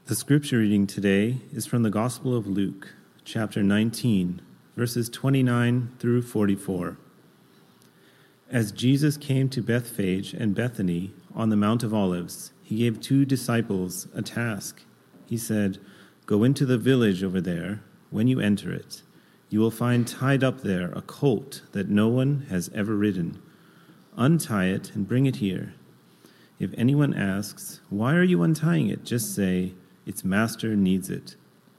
The scripture reading today is from the Gospel of Luke, chapter 19, verses 29 through 44. As Jesus came to Bethphage and Bethany on the Mount of Olives, he gave 2 disciples a task. He said, "Go into the village over there. When you enter it, you will find tied up there a colt that no one has ever ridden. Untie it and bring it here. If anyone asks, 'Why are you untying it?' just say, 'Its master needs it.'"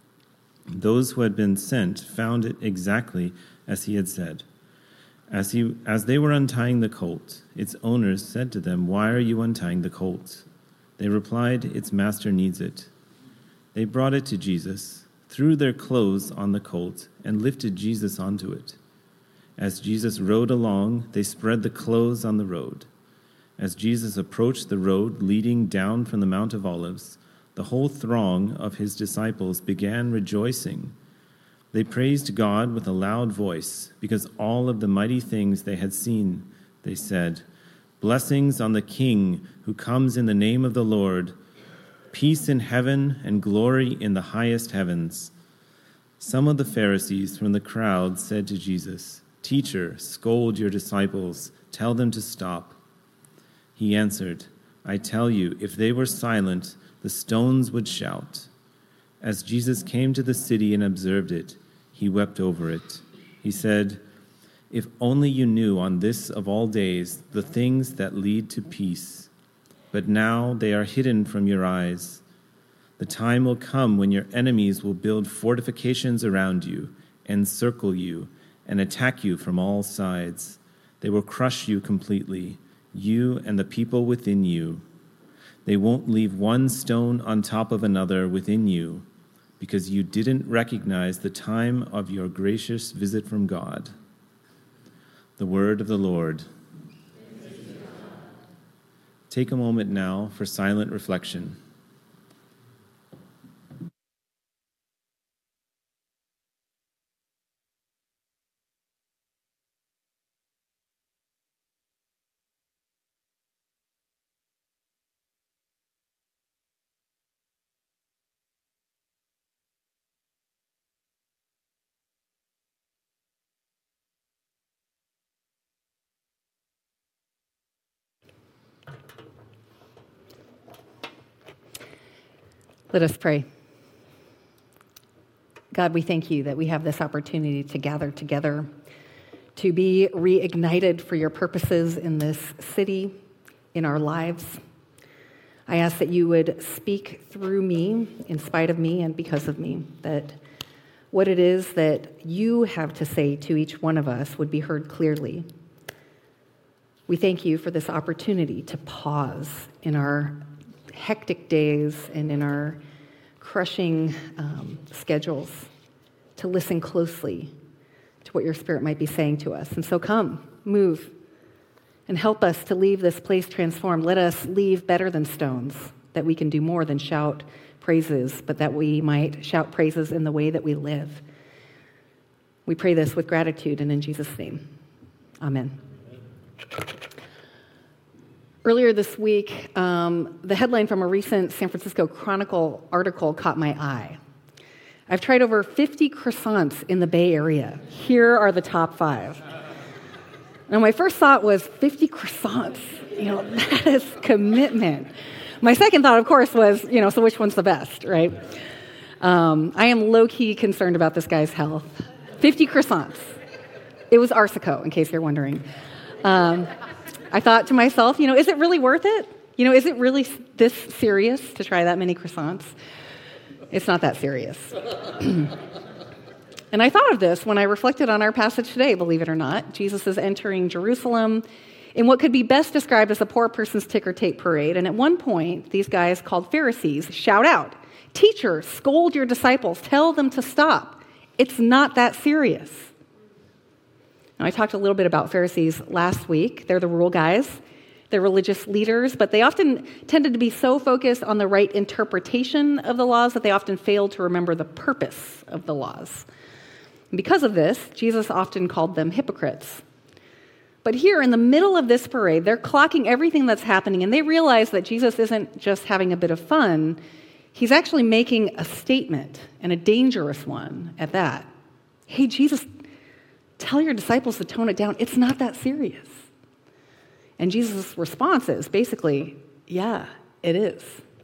Those who had been sent found it exactly as he had said. As they were untying the colt, its owners said to them, "Why are you untying the colt?" They replied, "Its master needs it." They brought it to Jesus, threw their clothes on the colt, and lifted Jesus onto it. As Jesus rode along, they spread the clothes on the road. As Jesus approached the road leading down from the Mount of Olives, the whole throng of his disciples began rejoicing. They praised God with a loud voice because all of the mighty things they had seen. They said, "Blessings on the King who comes in the name of the Lord. Peace in heaven and glory in the highest heavens." Some of the Pharisees from the crowd said to Jesus, "Teacher, scold your disciples. Tell them to stop." He answered, "I tell you, if they were silent, the stones would shout." As Jesus came to the city and observed it, he wept over it. He said, "If only you knew on this of all days the things that lead to peace. But now they are hidden from your eyes. The time will come when your enemies will build fortifications around you, encircle you, and attack you from all sides. They will crush you completely, you and the people within you. They won't leave one stone on top of another within you, because you didn't recognize the time of your gracious visit from God." The word of the Lord. Take a moment now for silent reflection. Let us pray. God, we thank you that we have this opportunity to gather together, to be reignited for your purposes in this city, in our lives. I ask that you would speak through me, in spite of me, and because of me, that what it is that you have to say to each one of us would be heard clearly. We thank you for this opportunity to pause in our hectic days and in our crushing schedules, to listen closely to what your Spirit might be saying to us. And so come, move, and help us to leave this place transformed. Let us leave better than stones, that we can do more than shout praises, but that we might shout praises in the way that we live. We pray this with gratitude and in Jesus' name. Amen. Earlier this week, the headline from a recent San Francisco Chronicle article caught my eye. I've tried over 50 croissants in the Bay Area. Here are the top 5. Now, my first thought was 50 croissants. That is commitment. My second thought, of course, was, so which one's the best, right? I am low-key concerned about this guy's health. 50 croissants. It was Arsico, in case you're wondering. I thought to myself, is it really worth it? Is it really this serious to try that many croissants? It's not that serious. And I thought of this when I reflected on our passage today, believe it or not. Jesus is entering Jerusalem in what could be best described as a poor person's ticker tape parade. And at one point, these guys called Pharisees shout out, "Teacher, scold your disciples. Tell them to stop. It's not that serious." Now, I talked a little bit about Pharisees last week. They're the rule guys. They're religious leaders, but they often tended to be so focused on the right interpretation of the laws that they often failed to remember the purpose of the laws. And because of this, Jesus often called them hypocrites. But here in the middle of this parade, they're clocking everything that's happening, and they realize that Jesus isn't just having a bit of fun. He's actually making a statement, and a dangerous one at that. Hey, Jesus, tell your disciples to tone it down. It's not that serious. And Jesus' response is basically, yeah, it is.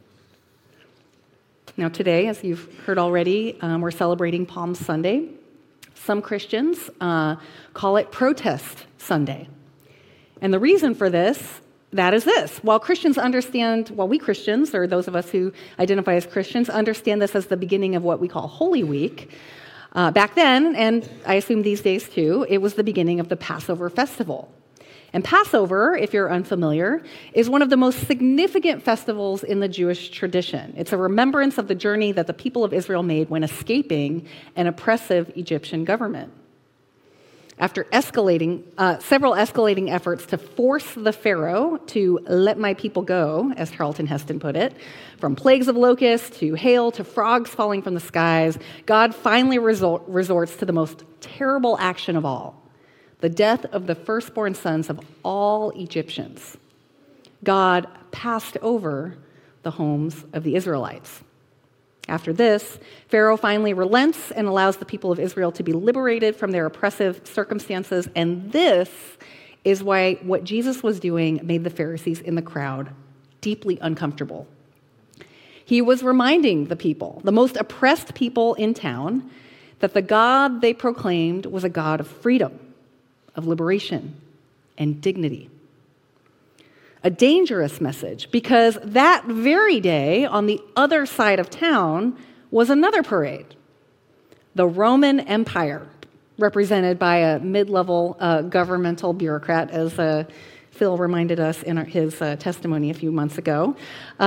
Now today, as you've heard already, we're celebrating Palm Sunday. Some Christians call it Protest Sunday. And the reason for this, that is this. While we Christians, or those of us who identify as Christians, understand this as the beginning of what we call Holy Week, back then, and I assume these days too, it was the beginning of the Passover festival. And Passover, if you're unfamiliar, is one of the most significant festivals in the Jewish tradition. It's a remembrance of the journey that the people of Israel made when escaping an oppressive Egyptian government. After several escalating efforts to force the Pharaoh to let my people go, as Charlton Heston put it, from plagues of locusts to hail to frogs falling from the skies, God finally resorts to the most terrible action of all, the death of the firstborn sons of all Egyptians. God passed over the homes of the Israelites. After this, Pharaoh finally relents and allows the people of Israel to be liberated from their oppressive circumstances, and this is why what Jesus was doing made the Pharisees in the crowd deeply uncomfortable. He was reminding the people, the most oppressed people in town, that the God they proclaimed was a God of freedom, of liberation, and dignity. A dangerous message, because that very day, on the other side of town, was another parade. The Roman Empire, represented by a mid-level governmental bureaucrat, as Phil reminded us in his testimony a few months ago.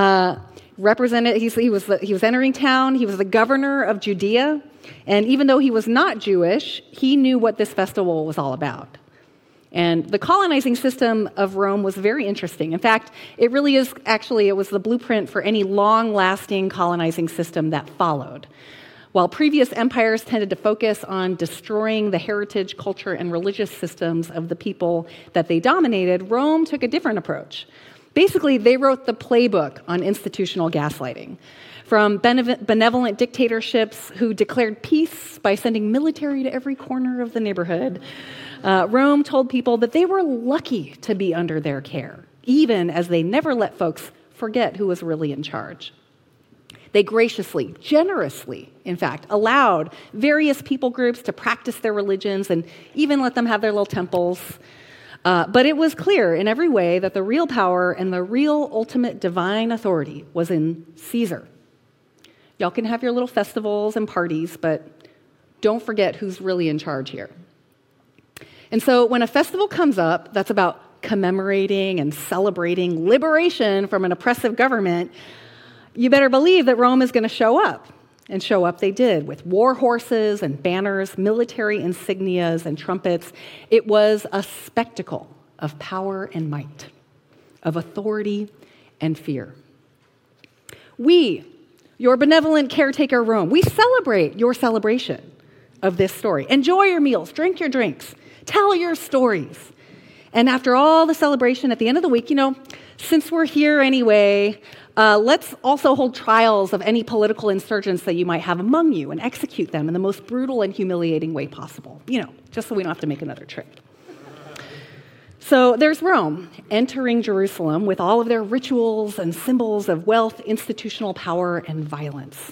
He was entering town. He was the governor of Judea, and even though he was not Jewish, he knew what this festival was all about. And the colonizing system of Rome was very interesting. In fact, it was the blueprint for any long-lasting colonizing system that followed. While previous empires tended to focus on destroying the heritage, culture, and religious systems of the people that they dominated, Rome took a different approach. Basically, they wrote the playbook on institutional gaslighting. From benevolent dictatorships who declared peace by sending military to every corner of the neighborhood, Rome told people that they were lucky to be under their care, even as they never let folks forget who was really in charge. They graciously, generously, in fact, allowed various people groups to practice their religions and even let them have their little temples. But it was clear in every way that the real power and the real ultimate divine authority was in Caesar. Y'all can have your little festivals and parties, but don't forget who's really in charge here. And so when a festival comes up that's about commemorating and celebrating liberation from an oppressive government, you better believe that Rome is going to show up. And show up they did, with war horses and banners, military insignias and trumpets. It was a spectacle of power and might, of authority and fear. We, your benevolent caretaker Rome, we celebrate your celebration of this story. Enjoy your meals, drink your drinks, tell your stories. And after all the celebration at the end of the week, since we're here anyway, let's also hold trials of any political insurgents that you might have among you and execute them in the most brutal and humiliating way possible, just so we don't have to make another trip. So there's Rome entering Jerusalem with all of their rituals and symbols of wealth, institutional power, and violence.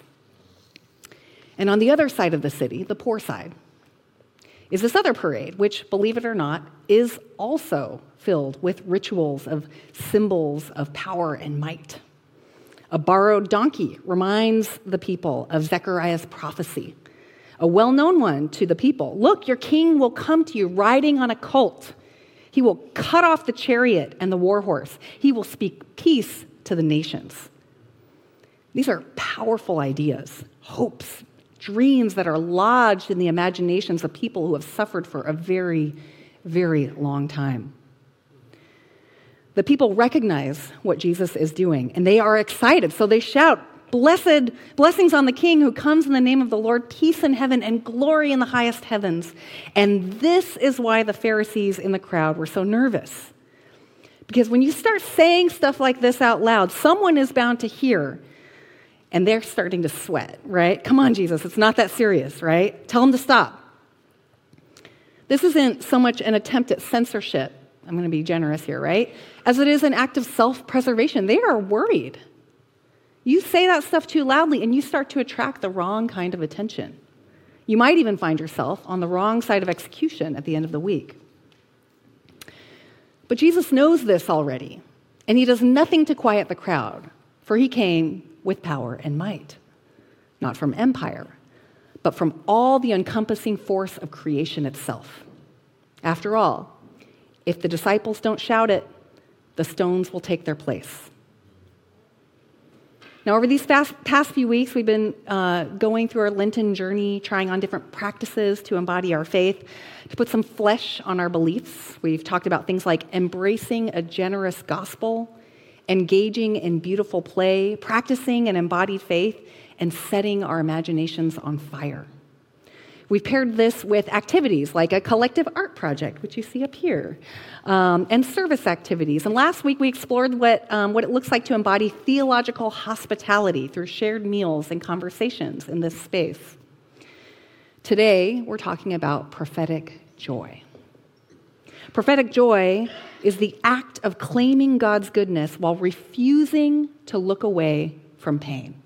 And on the other side of the city, the poor side, is this other parade, which, believe it or not, is also filled with rituals of symbols of power and might. A borrowed donkey reminds the people of Zechariah's prophecy, a well-known one to the people. Look, your king will come to you riding on a colt. He will cut off the chariot and the war horse. He will speak peace to the nations. These are powerful ideas, hopes, dreams that are lodged in the imaginations of people who have suffered for a very, very long time. The people recognize what Jesus is doing, and they are excited. So they shout, blessings on the King who comes in the name of the Lord, peace in heaven and glory in the highest heavens. And this is why the Pharisees in the crowd were so nervous. Because when you start saying stuff like this out loud, someone is bound to hear. And they're starting to sweat, right? Come on, Jesus, it's not that serious, right? Tell them to stop. This isn't so much an attempt at censorship, I'm going to be generous here, right? As it is an act of self-preservation. They are worried. You say that stuff too loudly and you start to attract the wrong kind of attention. You might even find yourself on the wrong side of execution at the end of the week. But Jesus knows this already, and he does nothing to quiet the crowd, for he came with power and might, not from empire, but from all the encompassing force of creation itself. After all, if the disciples don't shout it, the stones will take their place. Now, over these past few weeks, we've been going through our Lenten journey, trying on different practices to embody our faith, to put some flesh on our beliefs. We've talked about things like embracing a generous gospel, engaging in beautiful play, practicing an embodied faith, and setting our imaginations on fire. We've paired this with activities like a collective art project, which you see up here, and service activities. And last week we explored what it looks like to embody theological hospitality through shared meals and conversations in this space. Today we're talking about prophetic joy. Prophetic joy is the act of claiming God's goodness while refusing to look away from pain.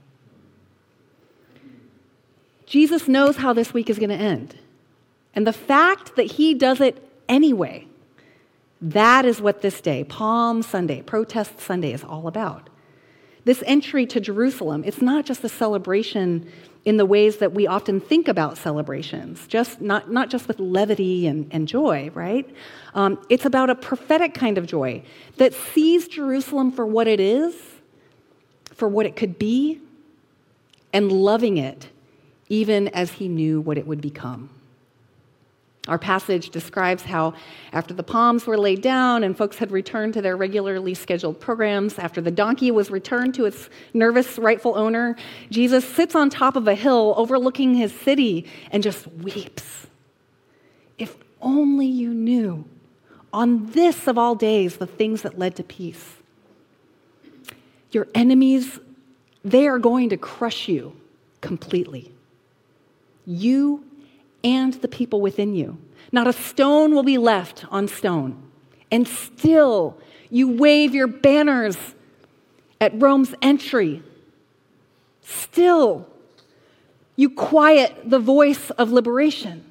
Jesus knows how this week is going to end. And the fact that he does it anyway, that is what this day, Palm Sunday, Protest Sunday, is all about. This entry to Jerusalem, it's not just a celebration in the ways that we often think about celebrations, not just with levity and joy, right? It's about a prophetic kind of joy that sees Jerusalem for what it is, for what it could be, and loving it even as he knew what it would become. Our passage describes how after the palms were laid down and folks had returned to their regularly scheduled programs, after the donkey was returned to its nervous rightful owner, Jesus sits on top of a hill overlooking his city and just weeps. If only you knew, on this of all days, the things that led to peace. Your enemies, they are going to crush you completely. You and the people within you. Not a stone will be left on stone. And still, you wave your banners at Rome's entry. Still, you quiet the voice of liberation.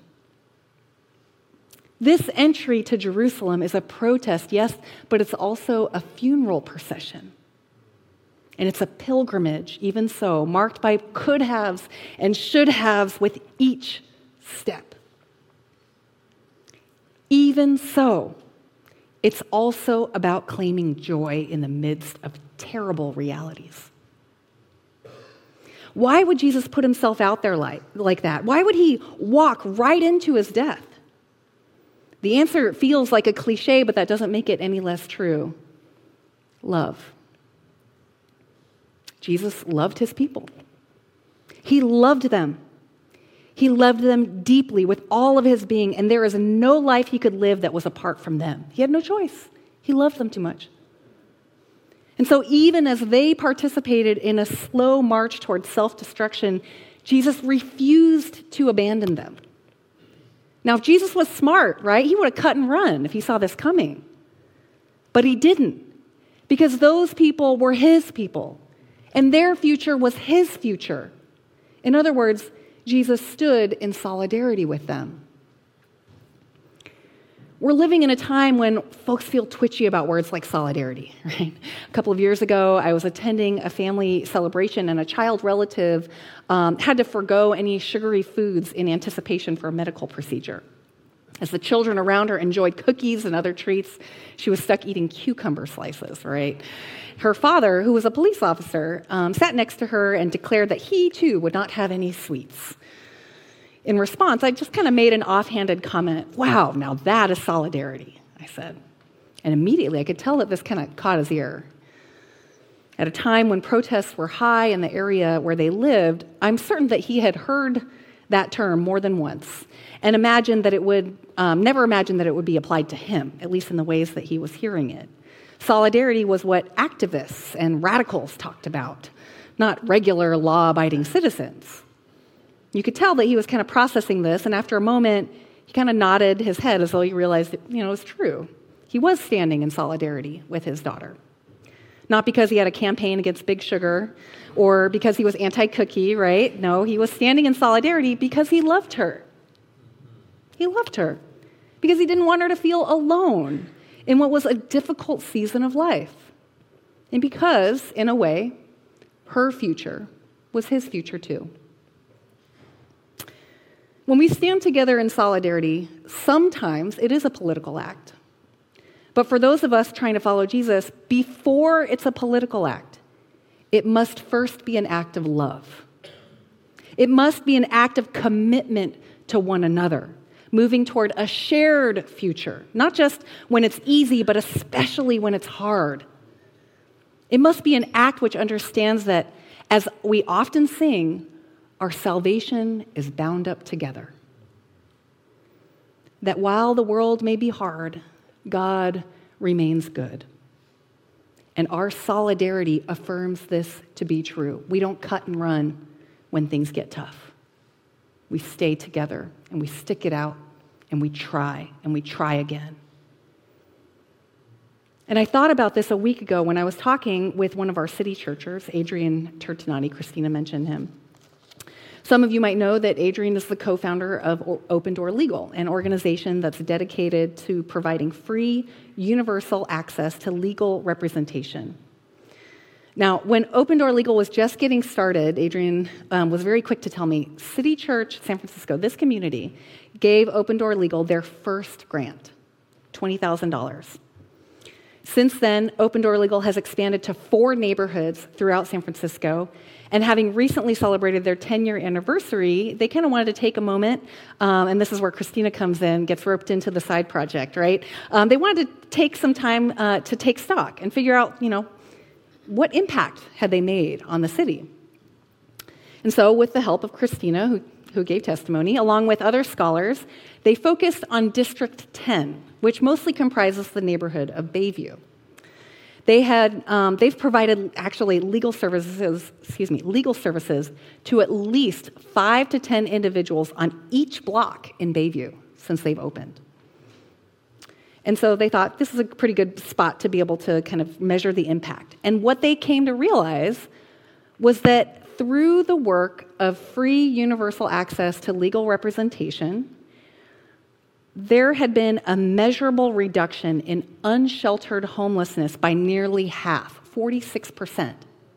This entry to Jerusalem is a protest, yes, but it's also a funeral procession. And it's a pilgrimage, even so, marked by could-haves and should-haves with each step. Even so, it's also about claiming joy in the midst of terrible realities. Why would Jesus put himself out there like that? Why would he walk right into his death? The answer feels like a cliche, but that doesn't make it any less true. Love. Jesus loved his people. He loved them. He loved them deeply with all of his being, and there is no life he could live that was apart from them. He had no choice. He loved them too much. And so even as they participated in a slow march towards self-destruction, Jesus refused to abandon them. Now, if Jesus was smart, right, he would have cut and run if he saw this coming. But he didn't, because those people were his people. And their future was his future. In other words, Jesus stood in solidarity with them. We're living in a time when folks feel twitchy about words like solidarity, right? A couple of years ago, I was attending a family celebration, and a child relative had to forgo any sugary foods in anticipation for a medical procedure. As the children around her enjoyed cookies and other treats, she was stuck eating cucumber slices, right? Her father, who was a police officer, sat next to her and declared that he, too, would not have any sweets. In response, I just kind of made an offhanded comment, "Wow, now that is solidarity," I said. And immediately I could tell that this kind of caught his ear. At a time when protests were high in the area where they lived, I'm certain that he had heard that term more than once and imagined that it would, never imagined that it would be applied to him, at least in the ways that he was hearing it. Solidarity was what activists and radicals talked about, not regular law-abiding citizens. You could tell that he was kind of processing this, and after a moment, he kind of nodded his head as though he realized that, it was true. He was standing in solidarity with his daughter. Not because he had a campaign against Big Sugar or because he was anti-cookie, right? No, he was standing in solidarity because he loved her. He loved her because he didn't want her to feel alone in what was a difficult season of life. And because, in a way, her future was his future too. When we stand together in solidarity, sometimes it is a political act. But for those of us trying to follow Jesus, before it's a political act, it must first be an act of love. It must be an act of commitment to one another, moving toward a shared future, not just when it's easy, but especially when it's hard. It must be an act which understands that, as we often sing, our salvation is bound up together. That while the world may be hard, God remains good. And our solidarity affirms this to be true. We don't cut and run when things get tough. We stay together and we stick it out and we try again. And I thought about this a week ago when I was talking with one of our city churchers, Adrian Turtinani. Christina mentioned him. Some of you might know that Adrian is the co-founder of Open Door Legal, an organization that's dedicated to providing free, universal access to legal representation. Now, when Open Door Legal was just getting started, Adrian was very quick to tell me, City Church San Francisco, this community, gave Open Door Legal their first grant, $20,000. Since then, Open Door Legal has expanded to 4 neighborhoods throughout San Francisco, and having recently celebrated their 10-year anniversary, they kind of wanted to take a moment, and this is where Christina comes in, gets roped into the side project, right? They wanted to take some time to take stock and figure out, what impact had they made on the city. And so with the help of Christina, who gave testimony, along with other scholars, they focused on District 10, which mostly comprises the neighborhood of Bayview. They've provided actually legal services to at least 5 to 10 individuals on each block in Bayview since they've opened. And so they thought this is a pretty good spot to be able to kind of measure the impact. And what they came to realize was that through the work of free universal access to legal representation, there had been a measurable reduction in unsheltered homelessness by nearly half, 46%.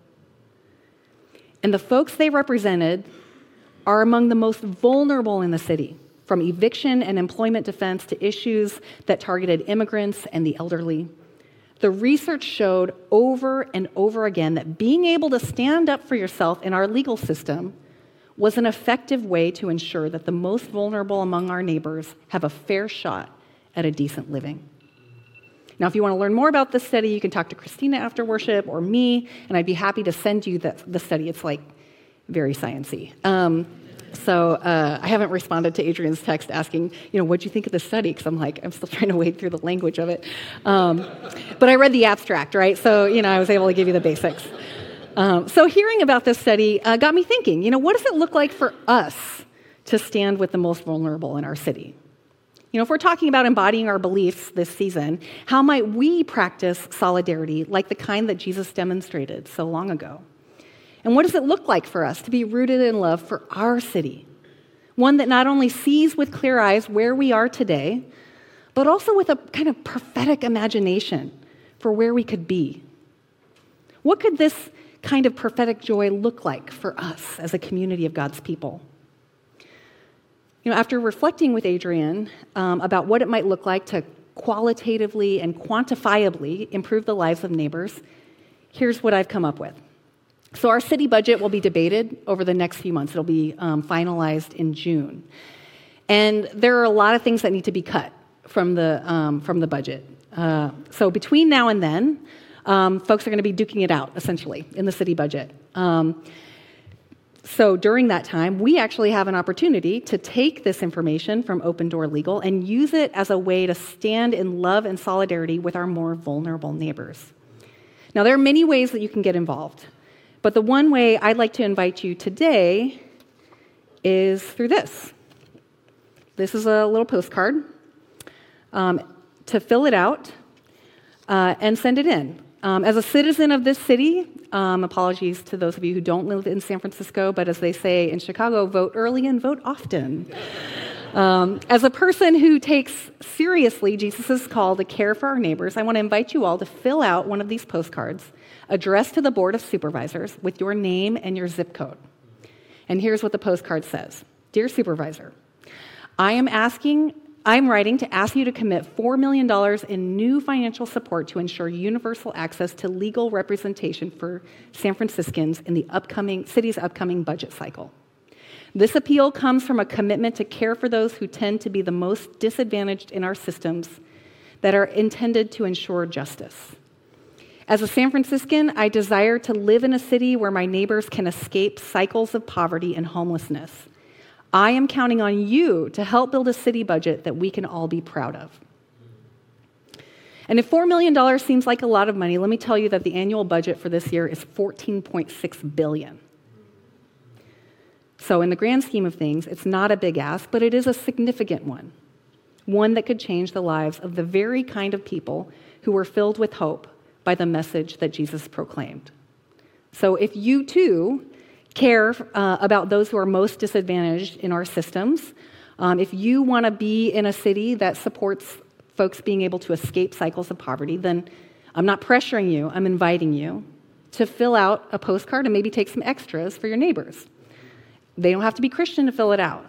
And the folks they represented are among the most vulnerable in the city, from eviction and employment defense to issues that targeted immigrants and the elderly. The research showed over and over again that being able to stand up for yourself in our legal system was an effective way to ensure that the most vulnerable among our neighbors have a fair shot at a decent living. Now, if you want to learn more about this study, you can talk to Christina after worship or me, and I'd be happy to send you the study. It's very sciencey. So I haven't responded to Adrian's text asking, what'd you think of the study? Because I'm still trying to wade through the language of it. But I read the abstract, right? So, I was able to give you the basics. So hearing about this study got me thinking, what does it look like for us to stand with the most vulnerable in our city? If we're talking about embodying our beliefs this season, how might we practice solidarity like the kind that Jesus demonstrated so long ago? And what does it look like for us to be rooted in love for our city? One that not only sees with clear eyes where we are today, but also with a kind of prophetic imagination for where we could be. What could this kind of prophetic joy look like for us as a community of God's people? After reflecting with Adrian about what it might look like to qualitatively and quantifiably improve the lives of neighbors, here's what I've come up with. So our city budget will be debated over the next few months. It'll be finalized in June. And there are a lot of things that need to be cut from the budget. So between now and then, folks are going to be duking it out, essentially, in the city budget. So during that time, we actually have an opportunity to take this information from Open Door Legal and use it as a way to stand in love and solidarity with our more vulnerable neighbors. Now, there are many ways that you can get involved, But the one way I'd like to invite you today is through this. This is a little postcard to fill it out and send it in. As a citizen of this city, apologies to those of you who don't live in San Francisco, but as they say in Chicago, vote early and vote often. As a person who takes seriously Jesus' call to care for our neighbors, I want to invite you all to fill out one of these postcards addressed to the Board of Supervisors with your name and your zip code. And here's what the postcard says. Dear Supervisor, I'm writing to ask you to commit $4 million in new financial support to ensure universal access to legal representation for San Franciscans in the city's upcoming budget cycle. This appeal comes from a commitment to care for those who tend to be the most disadvantaged in our systems that are intended to ensure justice. As a San Franciscan, I desire to live in a city where my neighbors can escape cycles of poverty and homelessness. I am counting on you to help build a city budget that we can all be proud of. And if $4 million seems like a lot of money, let me tell you that the annual budget for this year is $14.6 billion. So in the grand scheme of things, it's not a big ask, but it is a significant one that could change the lives of the very kind of people who were filled with hope by the message that Jesus proclaimed. So if you too care about those who are most disadvantaged in our systems, if you want to be in a city that supports folks being able to escape cycles of poverty, then I'm not pressuring you, I'm inviting you to fill out a postcard and maybe take some extras for your neighbors. They don't have to be Christian to fill it out.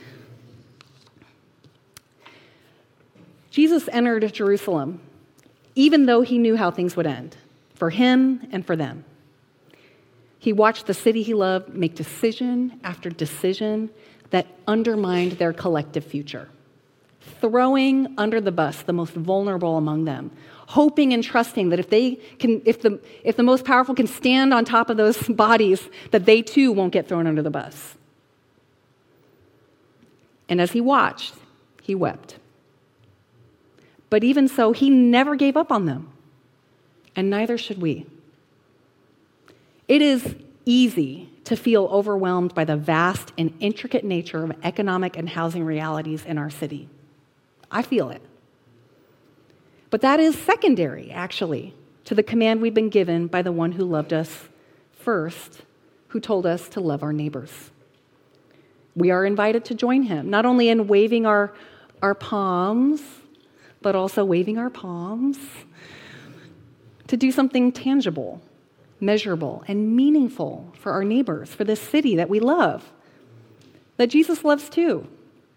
Jesus entered Jerusalem even though he knew how things would end, for him and for them. He watched the city he loved make decision after decision that undermined their collective future, throwing under the bus the most vulnerable among them, hoping and trusting that if the most powerful can stand on top of those bodies, that they too won't get thrown under the bus. And as he watched, he wept. But even so, he never gave up on them, and neither should we. It is easy to feel overwhelmed by the vast and intricate nature of economic and housing realities in our city. I feel it. But that is secondary, actually, to the command we've been given by the one who loved us first, who told us to love our neighbors. We are invited to join him, not only in waving our palms, but also waving our palms to do something tangible, measurable, and meaningful for our neighbors, for this city that we love, that Jesus loves too.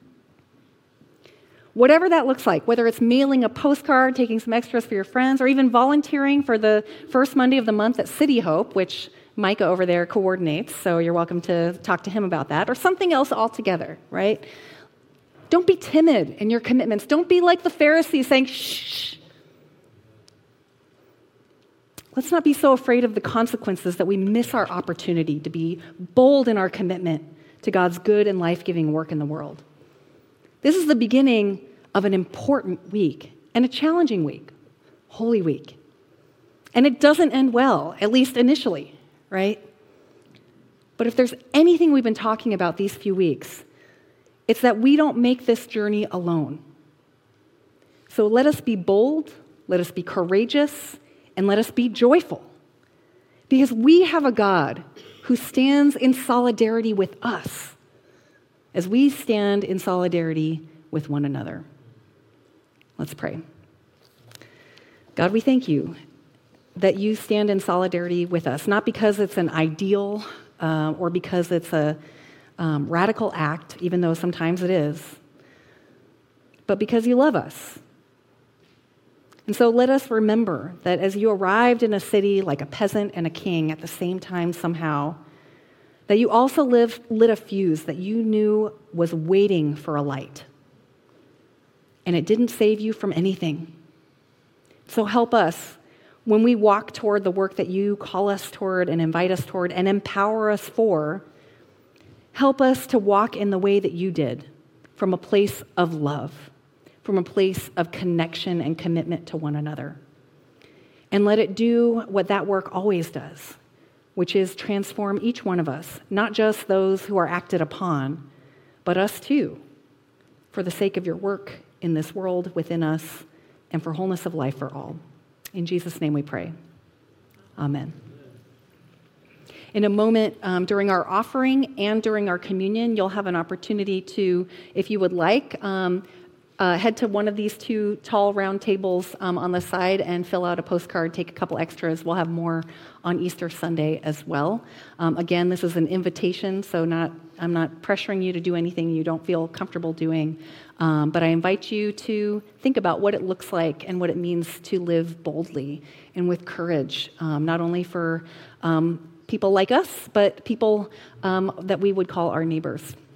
Whatever that looks like, whether it's mailing a postcard, taking some extras for your friends, or even volunteering for the first Monday of the month at City Hope, which Micah over there coordinates, so you're welcome to talk to him about that, or something else altogether, right? Don't be timid in your commitments. Don't be like the Pharisees saying, shh. Let's not be so afraid of the consequences that we miss our opportunity to be bold in our commitment to God's good and life-giving work in the world. This is the beginning of an important week and a challenging week, Holy Week. And it doesn't end well, at least initially, right? But if there's anything we've been talking about these few weeks, it's that we don't make this journey alone. So let us be bold, let us be courageous, and let us be joyful. Because we have a God who stands in solidarity with us as we stand in solidarity with one another. Let's pray. God, we thank you that you stand in solidarity with us, not because it's an ideal or because it's a radical act, even though sometimes it is, but because you love us. And so let us remember that as you arrived in a city like a peasant and a king at the same time somehow, that you also lit a fuse that you knew was waiting for a light. And it didn't save you from anything. So help us when we walk toward the work that you call us toward and invite us toward and empower us for. Help us to walk in the way that you did, from a place of love, from a place of connection and commitment to one another. And let it do what that work always does, which is transform each one of us, not just those who are acted upon, but us too, for the sake of your work in this world within us and for wholeness of life for all. In Jesus' name we pray. Amen. In a moment during our offering and during our communion, you'll have an opportunity to, if you would like, head to one of these two tall round tables on the side and fill out a postcard, take a couple extras. We'll have more on Easter Sunday as well. Again, this is an invitation, so I'm not pressuring you to do anything you don't feel comfortable doing, but I invite you to think about what it looks like and what it means to live boldly and with courage, not only for people like us, but people that we would call our neighbors.